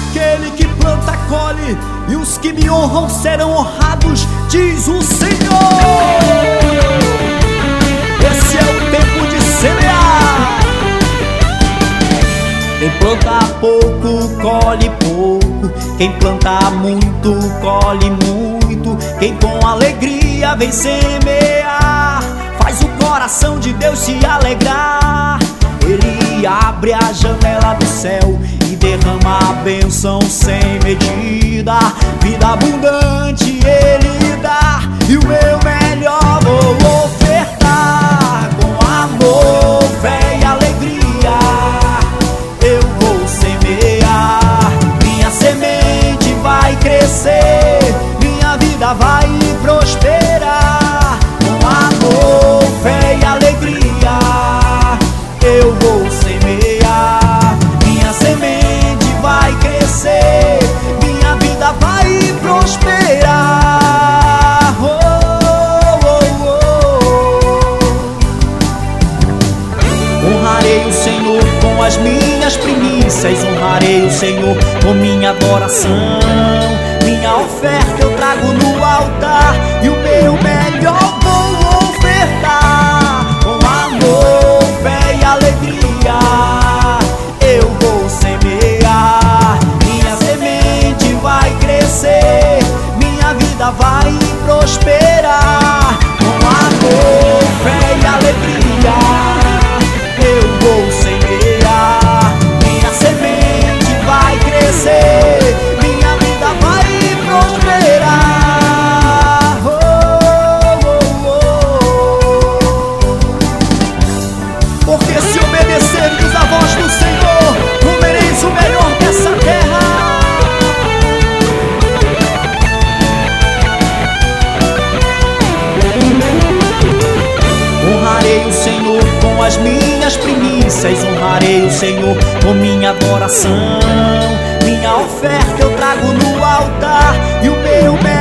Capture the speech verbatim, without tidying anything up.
Aquele que planta, colhe, e os que me honram serão honrados, diz o Senhor. Esse é o tempo de semear. Quem planta pouco, colhe pouco. Quem planta muito, colhe muito. Quem com alegria vem semear, faz o coração de Deus se alegrar. Ele abre a janela do céu e derrama a bênção sem medida. Vida abundante Ele dá, e o meu melhor vou ofertar. Com amor, fé e alegria eu vou semear. Minha semente vai crescer, minha vida vai prosperar. Com amor, fé e alegria eu vou semear. Minha semente vai crescer, minha vida vai prosperar. Oh, oh, oh. Honrarei o Senhor com as minhas primícias, honrarei o Senhor com minha adoração. Minha oferta eu trago no altar, e o meu melhor vou ofertar. Com amor, fé e alegria eu vou semear. Minha semente vai crescer, minha vida vai prosperar. Com amor, fé e alegria eu vou semear. Minha semente vai crescer, minha vida vai prosperar. Oh, oh, oh. Porque se obedecerdes a voz do Senhor, comereis o melhor dessa terra. Honrarei o Senhor com as minhas primícias, honrarei o Senhor com minha adoração. Minha oferta eu trago no altar, e o meu melhor